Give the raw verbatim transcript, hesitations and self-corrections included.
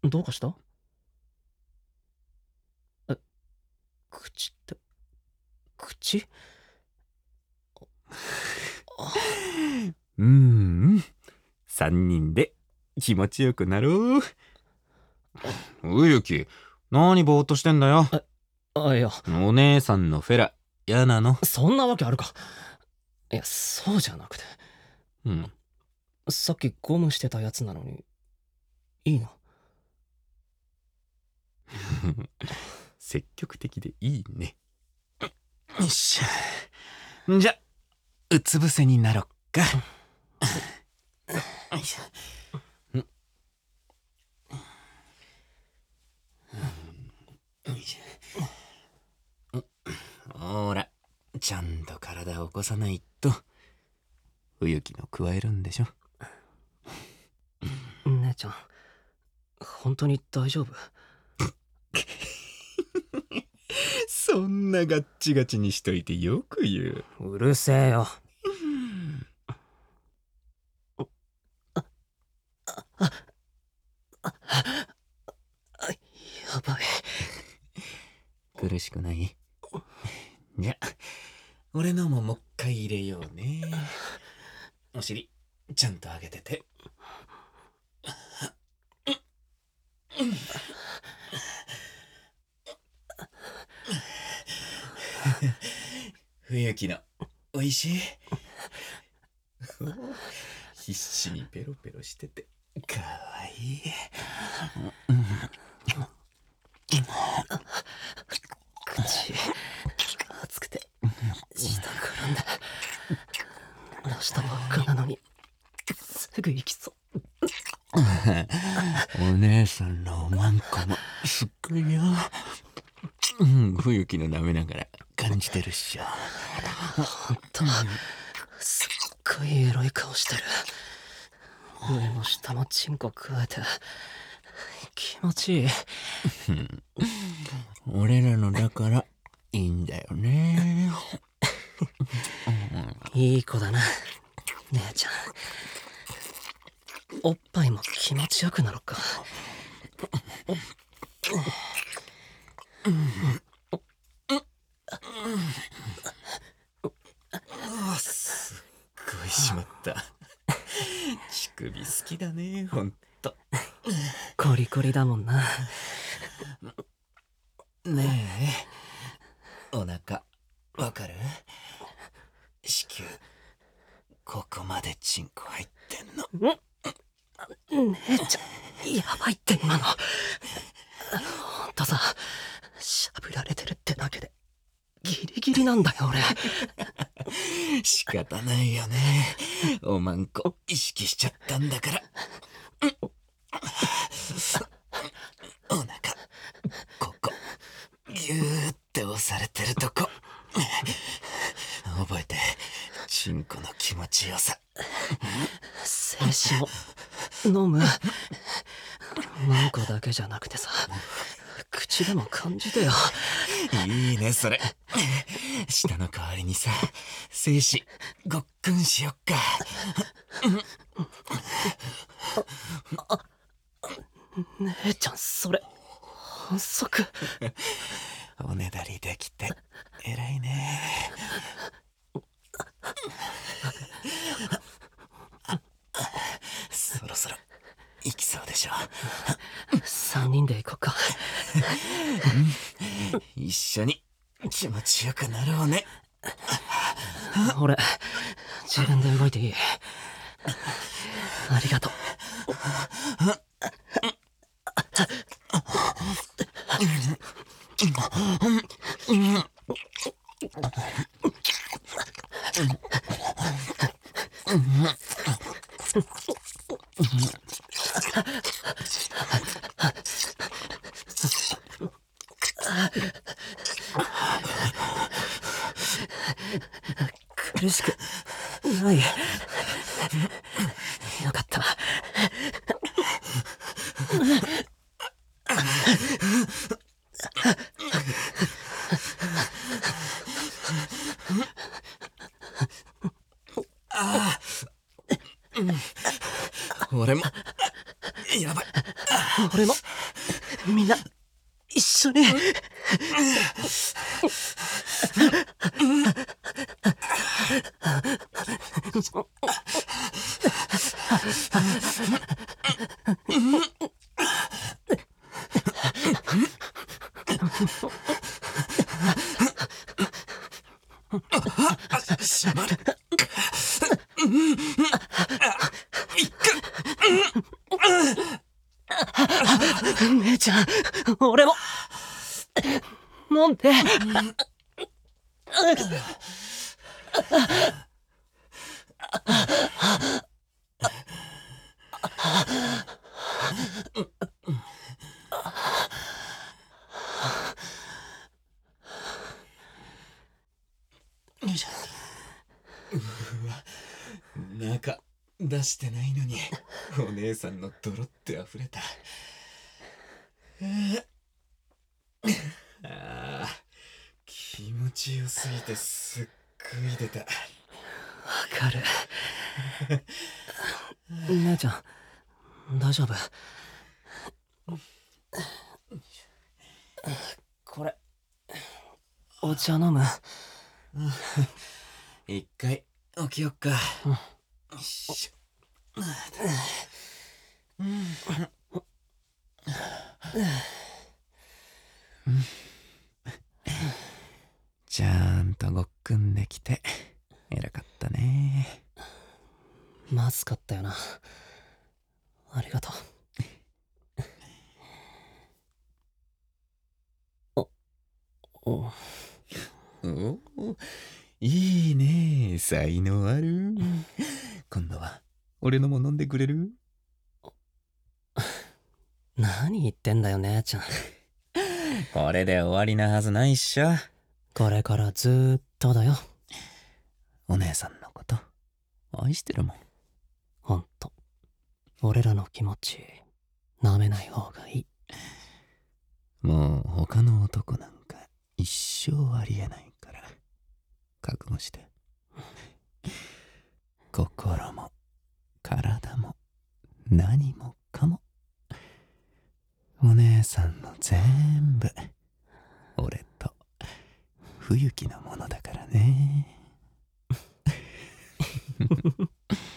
どうかした？え、口って、口？あ、 うーん、三人で気持ちよくなろう。うゆき、何ぼーっとしてんだよ。 あ、いや、 お姉さんのフェラ、嫌なの？ そんなわけあるか。いや、そうじゃなくて。 うん。 さっきゴムしてたやつなのに、いいの？ 積極的でいいね。よっしゃ。じゃ、うつ伏せになろっか。よいしょ。よいしょ。ほら、ちゃんと体を起こさないと、冬木の加えるんでしょ。 姉ちゃん、本当に大丈夫？ そんなガッチガチにしといてよく言う。 うるせえよ。やばい。 苦しくない？じゃ、俺のももう一回入れようね。お尻、ちゃんと上げてて。冬木のおいしい？必死にペロペロしててかわいい。 口熱くて舌絡んで出したばっかなのにすぐ行きそう。 お姉さんのおまんこもすっごいよ。うん、冬木の舐めながら感じてるっしょ。 ほんとすっごいエロい顔してる。上も下もチンコくわえて気持ちいい。 俺らのだからいいんだよね。 いい子だな姉ちゃん。おっぱいも気持ちよくなろっか。 すっごいしまった。乳首好きだね、ほんと。 コリコリだもんな。 ねえ、お腹わかる？子宮ここまでチンコ入ってんの。 姉ちゃんやばいって今の。ほんとさ、しゃぶられてるってだけでギリギリなんだよ俺。 仕方ないよね。おまんこ意識しちゃったんだから。お腹ここギューって押されてるとこ覚えて。チンコの気持ちよさ。 精子も飲む。マンコだけじゃなくてさ、口でも感じてよ。 いいねそれ。舌の代わりにさ、精子ごっくんしよっか。 姉ちゃんそれ反則。 おねだりできて偉いね。そろそろ行きそうでしょ。 三人で行こうか。 一緒に気持ちよくなろうね。 俺自分で動いていい？ありがとう。苦しくない。よかった。 俺もやばい。 俺もみんな一緒に。 しまる。 姉ちゃん、俺も飲んで。 うわ、中出してないのにお姉さんの泥って溢れた。ああ、気持ちよすぎてすっごい出た。 わかる。姉ちゃん大丈夫？これお茶飲む？ 一回起きよっか。よいしょ。ちゃんとごっくんできて偉かったね。 まずかったよな。ありがとう。おおおお、いいね、才能ある。今度は俺のも飲んでくれる？ 何言ってんだよ姉ちゃん。 これで終わりなはずないっしょ。 これからずーっとだよ。 お姉さんのこと愛してるもん。 ほんと俺らの気持ちなめない方がいい。 もう他の男なんか一生ありえないから覚悟して。心も体も何もかもお姉さんの全部俺と冬木のものだからね。